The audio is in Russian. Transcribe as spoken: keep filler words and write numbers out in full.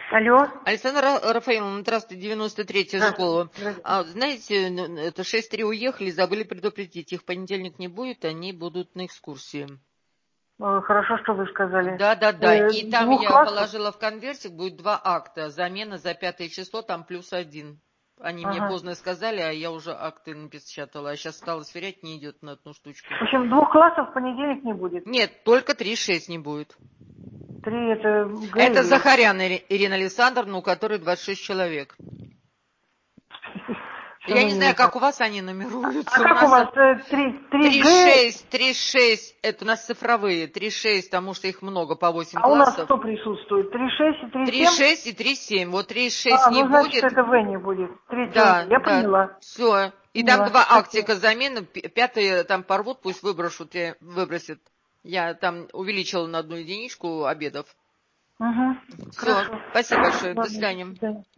Алло. Александра Рафаиловна, здравствуйте, девяносто третья школа. А, знаете, это шесть три уехали, забыли предупредить. Их в понедельник не будет, они будут на экскурсии. Хорошо, что вы сказали. Да, да, да. Э, И там двух я классов? положила в конвертик, будет два акта. Замена за пятое число, там плюс один. Они мне Ага. поздно сказали, а я уже акты напечатала. А сейчас стала сверять, не идет на одну штучку. В общем, двух классов в понедельник не будет? Нет, только три шесть не будет. Три это Г Это или... Захарян Ирина Александровна, у которой двадцать шесть человек. Я не знаю, как у вас они нумеруются. А у как нас у вас? три три Г? шесть, три шесть, это у нас цифровые, три шесть, потому что их много, по восемь А у нас классов. кто присутствует? три шесть и три три семь? шесть и три семь. Вот три шесть А, не ну значит, будет. это В не будет. Третьего Да, я да. поняла. Все. И там Поняла. два Спасибо. актика замены. Пятые там порвут, пусть выбросят, выбросят. Я там увеличила на одну единичку обедов. Угу. Все. Хорошо. Спасибо большое. До Ладно, до свидания. свидания.